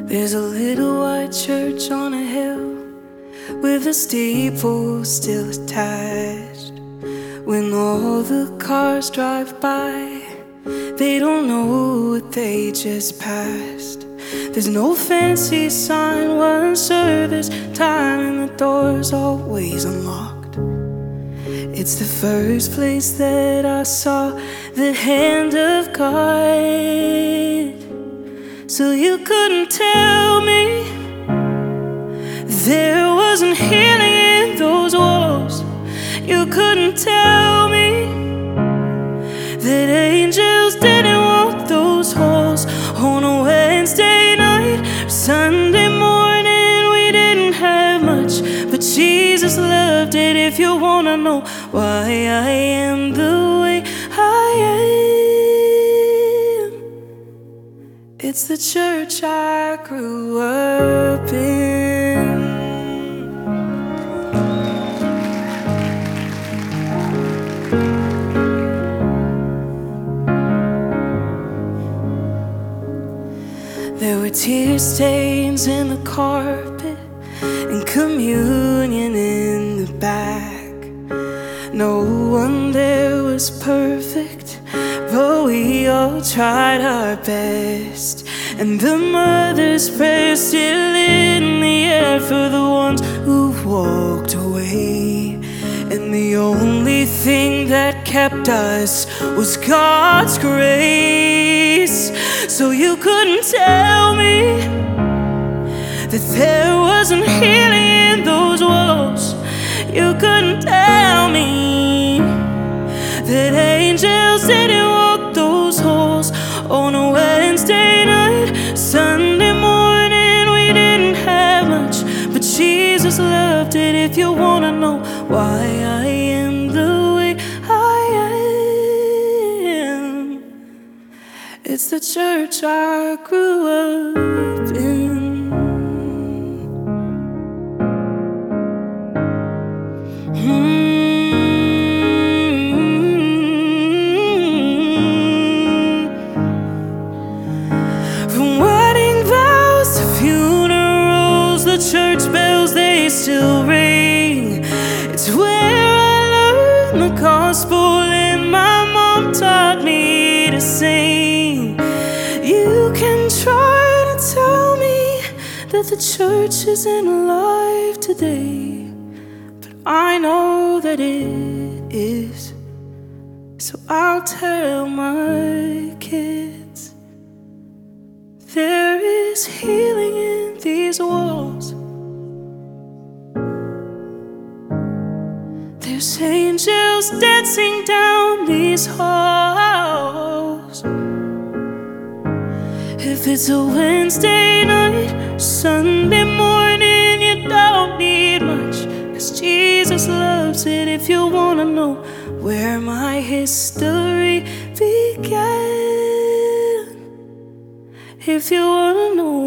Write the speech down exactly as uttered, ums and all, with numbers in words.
There's a little white church on a hill with a steeple still attached. When all the cars drive by, they don't know what they just passed. There's no fancy sign, one service time, and the door's always unlocked. It's the first place that I saw the hand of God. So you couldn't tell me there wasn't healing in those walls. You couldn't tell me that angels didn't walk those halls. On a Wednesday night or Sunday morning, we didn't have much, but Jesus loved it. If you wanna know why I am the way I am, it's the church I grew up in. There were tear stains in the carpet and communion in the back. No one there was perfect, but we all tried our best. And the mother's prayer still in the air for the ones who walked away. And the only thing that kept us was God's grace. So you couldn't tell me that there wasn't healing in those walls. You couldn't tell me that angels didn't walk those halls. On a Wednesday night, Sunday morning, we didn't have much, but Jesus loved it. If you wanna know why I am the way I am, it's the church I grew up in. The church bells, they still ring. It's where I learned the gospel, and my mom taught me to sing. You can try to tell me that the church isn't alive today, but I know that it is. So I'll tell my kids there is healing in these walls. There's angels dancing down these halls. If it's a Wednesday night, Sunday morning, you don't need much, 'cause Jesus loves it. If you wanna know where my history began, if you wanna know